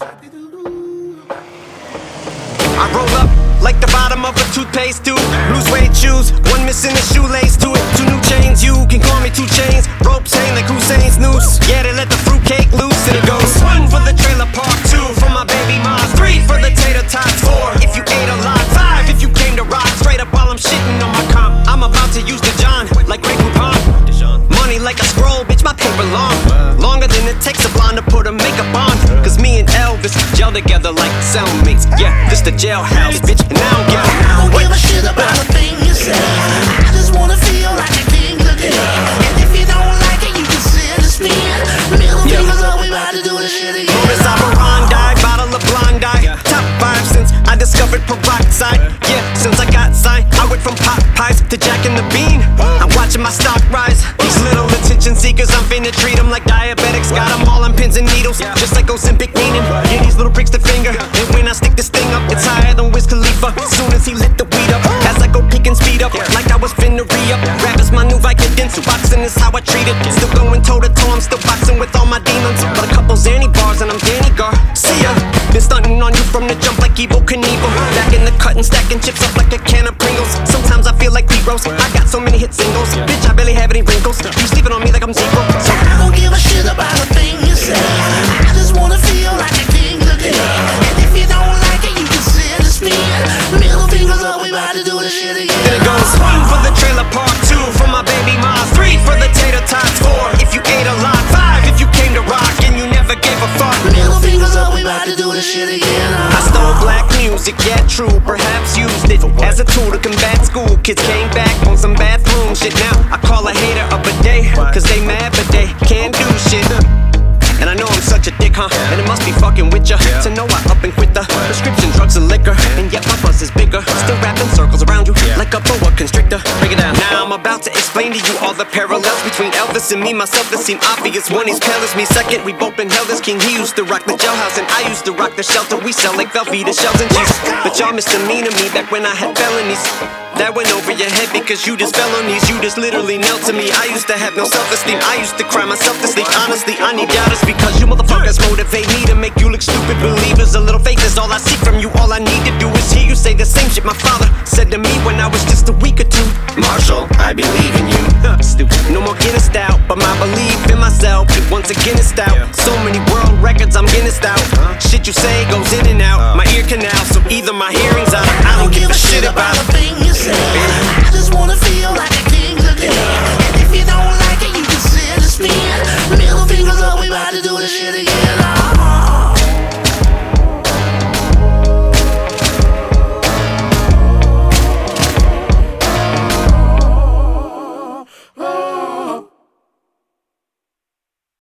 I roll up like the bottom of a toothpaste tube. Blue suede shoes, one missing a shoelace to it. 2 new chains, you can call me 2 chains. Ropes hang like Hussein's noose. Yeah, they let the fruitcake loose and it goes 1 for the trailer park, 2 for my baby mom, 3 for the tater tots, 4 if you ate a lot, 5 if you came to rock. Straight up while I'm shitting on my comp. I'm about to use the John like Grey Poupon. Money like a scroll, bitch, my paper long. Longer than it takes a blonde to put a makeup on. Cause me and Elvis gel together like cellmates. Yeah, this the jailhouse, bitch, and I don't give a shit about a thing you say. I just wanna feel like a king today. And if you don't like it, you can sit and spin. Middle fingers up, we about to do this shit again. Miss Operandi, bottle of blonde eye. Top 5 since I discovered peroxide. Yeah, since I got signed, I went from Popeyes to Jack and the Bean. I'm watching my stock rise. These little attention seekers, I'm finna treat them like diabetics. Got them all on pins and needles, just like Ozempic meaning. Yeah, these little pricks the finger. And when I stick this thing up, it's higher than Wiz Khalifa. Soon as he lit the weed up, as I go peek and speed up, like I was finna re-up. Rap is my new Vicodin, so boxing is how I treat it. Still going toe to toe, I'm still boxing with all my demons. But a couple Zanny bars and I'm Danny Gar. See ya. Been stunting on you from the jump like Evel Knievel. Back in the cut and stacking chips up like a can of Pringles. Sometimes I feel like P-Rose. I got so many hit singles. Bitch, I barely have any wrinkles. You sleeping on me like I'm zero. So I don't give a shit about a thing you say. I just wanna feel like a king today. And if you don't like it, you can sit and spin. Middle fingers up, we about to do this shit again. Then it goes 1 for the trailer park, 2 for my baby mom, 3 for the tater tots, 4 if you ate a lot, 5 if you came to rock and you never gave a fuck. Middle fingers up, we about to do this shit again. I stole black music, yeah true, perhaps used it as a tool to combat school. Kids came back on some bathroom shit. Now I call a hater up a day, cause they mad but they can't do shit. And I know I'm such a dick, huh? And it must be fucking with ya to know I up and quit the prescription drugs and liquor. And yet my buzz is bigger, still wrapping circles around you like a boa constrictor. Break it down. Now I'm about to explain to you all the parallels between Elvis and me, myself that seem obvious. One, he's pale as me. Second, we both been held as king. He used to rock the jailhouse and I used to rock the shelter. We sell like Velveeta shells and cheese. But y'all misdemeanor me back when I had felonies. That went over your head because you just fell on these. You just literally knelt to me. I used to have no self-esteem. I used to cry myself to sleep. Honestly, I need doubters because you motherfuckers motivate me to make you look stupid. Believers, a little fake is all I see from you. All I need to do is hear you say the same shit my father said to me when I was just a week or 2. Marshall, I believe in you. Stupid. No more Guinness out, but my belief in myself is once again is out. So many world records, I'm Guinness out. Shit you say goes in and out my ear canal, so either my hearing's out. I don't give a shit about a thing you say. I just wanna feel like a king today. And if you don't like it, you can sit and spin. Middle fingers up, we about to do this shit again.